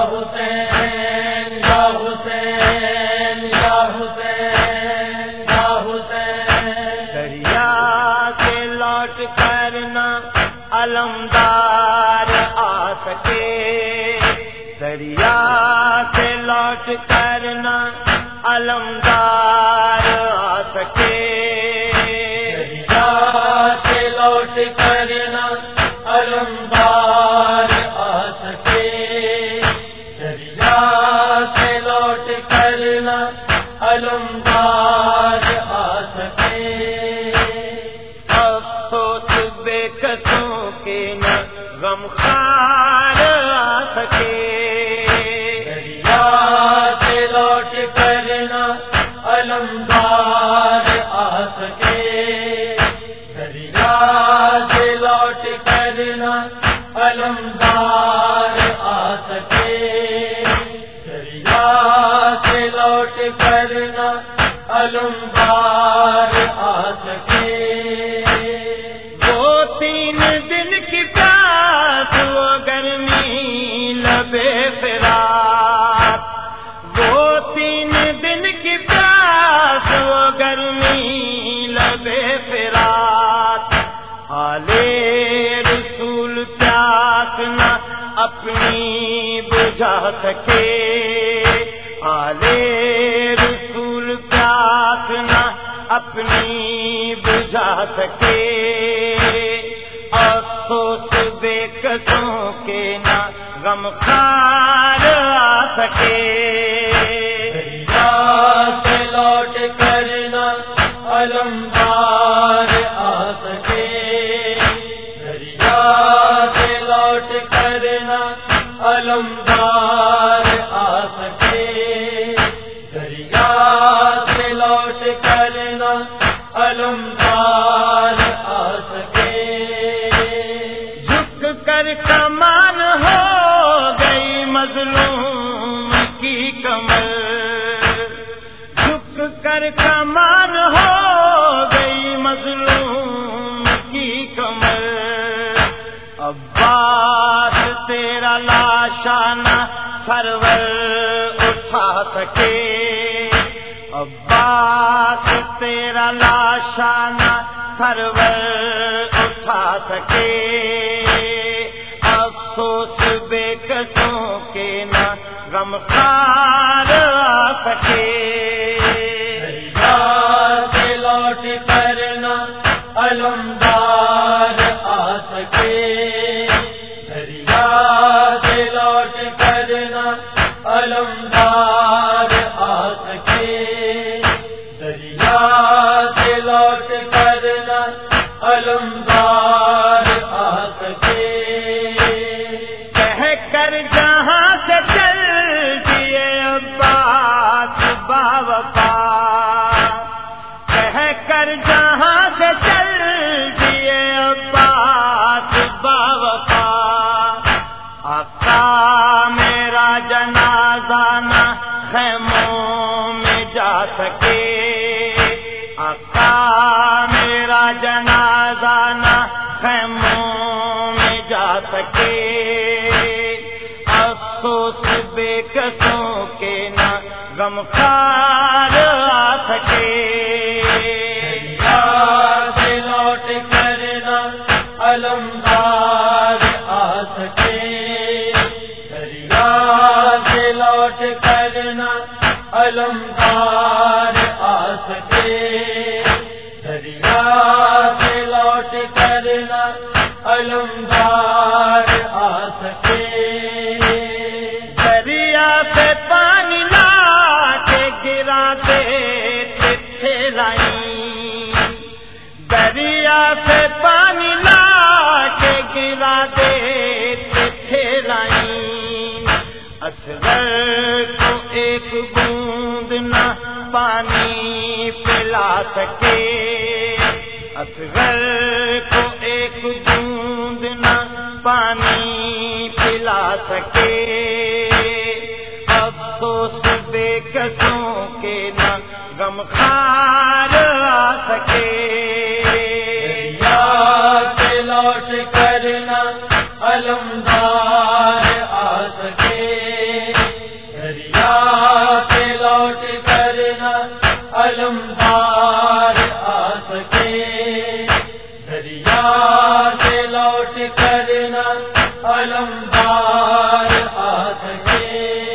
حسین یا حسین یا حسین یا حسین، دریا سے لوٹ کر نہ علمدار آ سکے، دریا سے لوٹ کر نہ علمدار آ سکے، دریا سے لوٹ کر نہ علمدار آ سکے، دریا سے لوٹ کر نہ علمدار آ سکے، افسوس بے کسوں کے نہ غمخوار آ سکے، دریا سے لوٹ کر نہ علمدار آ سکے، دریا سے لوٹ کر نہ علمدار آ سکے، دریا سے لوٹ کر نہ علمدار آ سکے، وہ 3 دن کی پیاس وہ گرمی لبے فراق، وہ 3 دن کی پیاس وہ گرمی لبے فراق، آلے رسول پیاس نہ اپنی بجھا سکے، آلے رسول پیاس نہ اپنی بجھا سکے، افسوس بے کسوں کے نہ غمخوار آ سکے، دریا سے لوٹ کر نہ علمدار آ سکے، دریا سے لوٹ کر نہ علمدار آ سکے، دریا سے لوٹ کر نہ علمدار آ سکے، جھک کر کمان ہو گئی مظلوم کی کمر، جھک کر کمان ہو گئی مظلوم کی کمر، عباس تیرا لاشانہ سرور اٹھا سکے، عباس تیرا لاشانہ سرور اٹھا سکے، افسوس بے کسوں کے نہ غمخوار آ سکے، دریا سے لوٹ کر نہ علمدار آ سکے، دریا سے لوٹ کر نہ علمدار آ سکے، دریا سے لوٹ کر نہ علمدار آ سکے، کہہ کر جہاں سے چل دیے عباس باوفا، کہہ کر جہاں سے چل دیے عباس باوفا، آقا میرا جنازہ نہ خیموں میں جا سکے، آقا میرا جنازہ نہ خیموں میں جا سکے، افسوس بے کسوں کے نہ غمخوار آ سکے، دریا سے لوٹ کر نہ علمدار آ سکے، دریا سے لوٹ کر نہ علمدار آ سکے، دریا سے لوٹ کر نہ علمدار آ سکے، دریا سے پانی لا کے گراتے تھے لائیں، دریا سے پانی لا کے گراتے تھے لائیں، اصغر کو ایک بوند نہ پانی پلا سکے، اصغر کو ایک بوند نہ پانی پلا سکے، افسوس بے کسوں کے نہ غمخوار آ سکے، دریا سے لوٹ کر نہ علمدار آ سکے، علمدار آ سکے،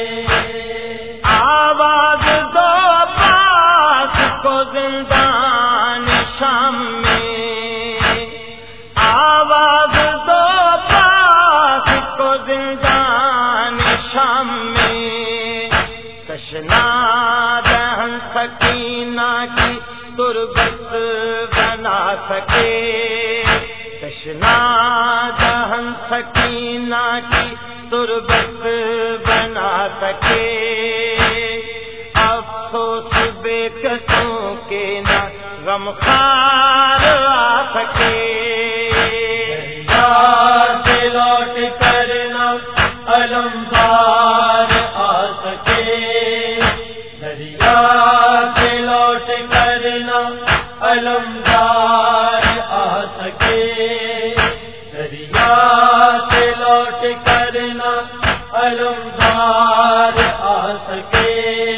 آواز دو عباس کو زندان شام میں، آواز دو عباس کو زندان شام میں، تشنا دہن سکینہ کی تربت بنا سکے، تشنا دہن سکینہ کی تربت بنا سکے، افسوس بے کسوں کے نہ غمخوار آ سکے، دریا سے لوٹ کر نہ علمدار آ سکے، دریا سے لوٹ کر نہ علمدار آ سکے، دریا سے لوٹ کر نہ علمدار آ سکے،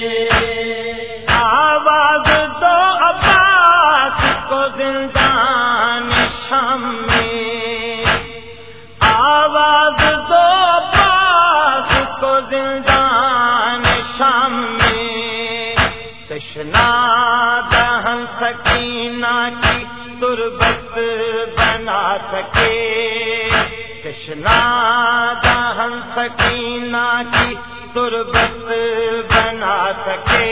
آواز دو عباس کو زندان شام میں، آواز دو عباس کو زندان شام میں، تشنا دہن سکینہ کی تربت بنا سکے، تشنا دہن سکینہ کی تربت بنا سکے،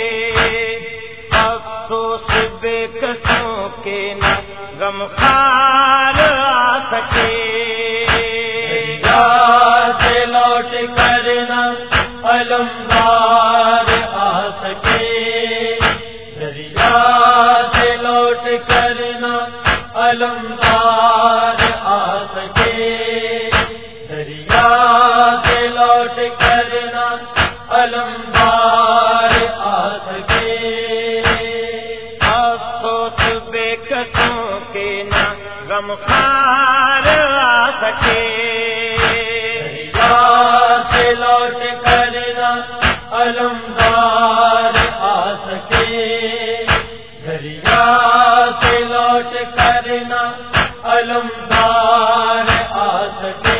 افسوس بے کسوں کے نہ غمخوار آ سکے، دریا سے لوٹ کر نہ علمدار آ سکے، دریا سے لوٹ کر نہ علمدار آ سکے، دریا سے لوٹ کر نہ علمدار آ سکے، افسوس بے کسوں کے نہ غمخوار آ سکے، دریا سے لوٹ کر نہ علمدار آ سکے، دریا سے لوٹ کر نہ علمدار آ سکے۔